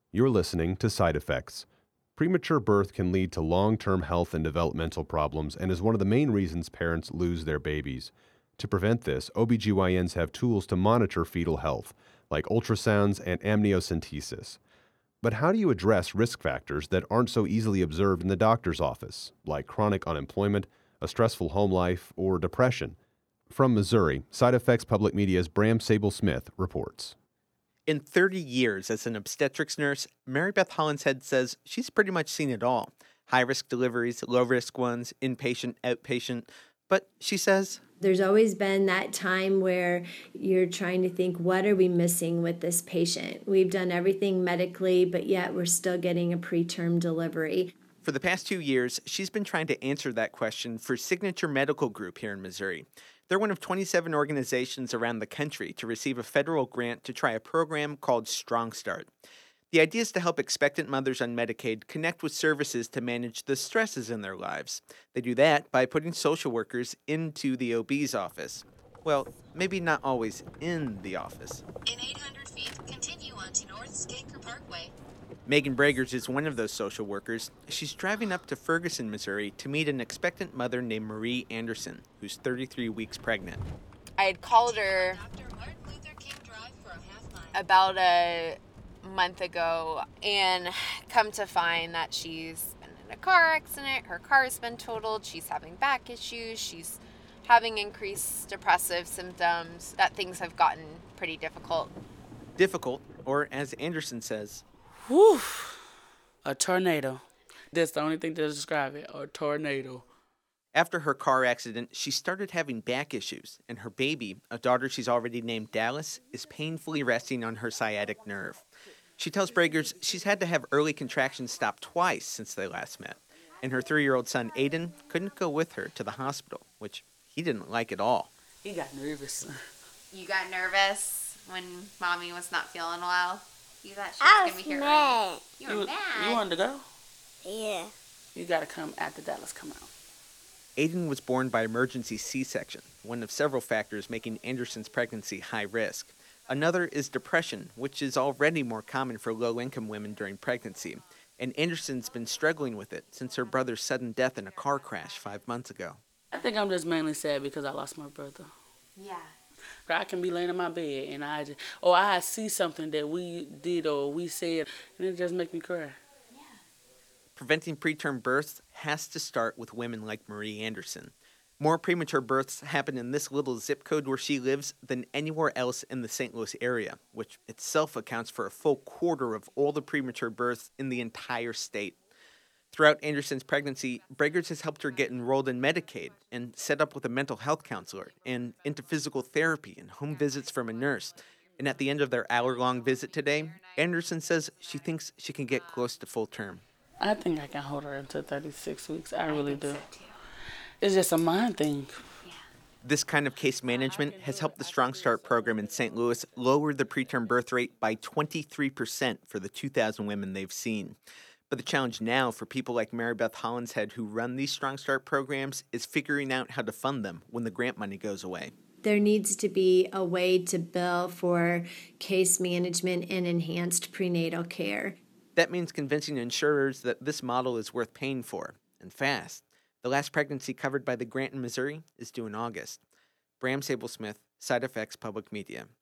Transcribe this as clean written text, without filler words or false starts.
You're listening to Side Effects. Premature birth can lead to long-term health and developmental problems and is one of the main reasons parents lose their babies. To prevent this, OBGYNs have tools to monitor fetal health, like ultrasounds and amniocentesis. But how do you address risk factors that aren't so easily observed in the doctor's office, like chronic unemployment, a stressful home life, or depression? From Missouri, Side Effects Public Media's Bram Sable-Smith reports. In 30 years as an obstetrics nurse, Mary Beth Hollinshead says she's pretty much seen it all. High-risk deliveries, low-risk ones, inpatient, outpatient. But she says, there's always been that time where you're trying to think, what are we missing with this patient? We've done everything medically, but yet we're still getting a preterm delivery. For the past 2 years, she's been trying to answer that question for Signature Medical Group here in Missouri. They're one of 27 organizations around the country to receive a federal grant to try a program called Strong Start. The idea is to help expectant mothers on Medicaid connect with services to manage the stresses in their lives. They do that by putting social workers into the OB's office. Well, maybe not always in the office. In 800 feet, continue onto North Skaker Parkway. Megan Bragers is one of those social workers. She's driving up to Ferguson, Missouri to meet an expectant mother named Marie Anderson, who's 33 weeks pregnant. I had called her about a month ago and come to find that she's been in a car accident. Her car has been totaled. She's having back issues. She's having increased depressive symptoms, that things have gotten pretty difficult. Difficult, or as Anderson says, whew, a tornado. That's the only thing to describe it, a tornado. After her car accident, she started having back issues, and her baby, a daughter she's already named Dallas, is painfully resting on her sciatic nerve. She tells Bragers she's had to have early contractions stop twice since they last met, and her 3-year-old son, Aiden, couldn't go with her to the hospital, which he didn't like at all. He got nervous. You got nervous when Mommy was not feeling well? You thought she was going to be here early? You were mad. You wanted to go? Yeah. You got to come after Dallas come out. Aiden was born by emergency C-section, one of several factors making Anderson's pregnancy high risk. Another is depression, which is already more common for low-income women during pregnancy. And Anderson's been struggling with it since her brother's sudden death in a car crash 5 months ago. I think I'm just mainly sad because I lost my brother. Yeah. I can be laying in my bed and I see something that we did or we said, and it just makes me cry. Preventing preterm births has to start with women like Marie Anderson. More premature births happen in this little zip code where she lives than anywhere else in the St. Louis area, which itself accounts for a full quarter of all the premature births in the entire state. Throughout Anderson's pregnancy, Bragers has helped her get enrolled in Medicaid and set up with a mental health counselor and into physical therapy and home visits from a nurse. And at the end of their hour-long visit today, Anderson says she thinks she can get close to full term. I think I can hold her until 36 weeks. I really do. It's just a mind thing. This kind of case management has helped the Strong Start program in St. Louis lower the preterm birth rate by 23% for the 2,000 women they've seen. But the challenge now for people like Mary Beth Hollinshead who run these Strong Start programs is figuring out how to fund them when the grant money goes away. There needs to be a way to bill for case management and enhanced prenatal care. That means convincing insurers that this model is worth paying for, and fast. The last pregnancy covered by the grant in Missouri is due in August. Bram Sable-Smith, Side Effects Public Media.